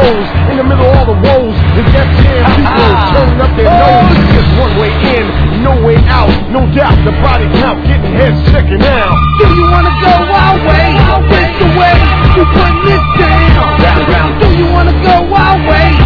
shows. In the middle of all the woes, the Def Jam people turning up their nose. Just one way in, no way out. No doubt the body count getting head sicker now. Do you wanna go our way? It's the way you put this down. Do you wanna go our way?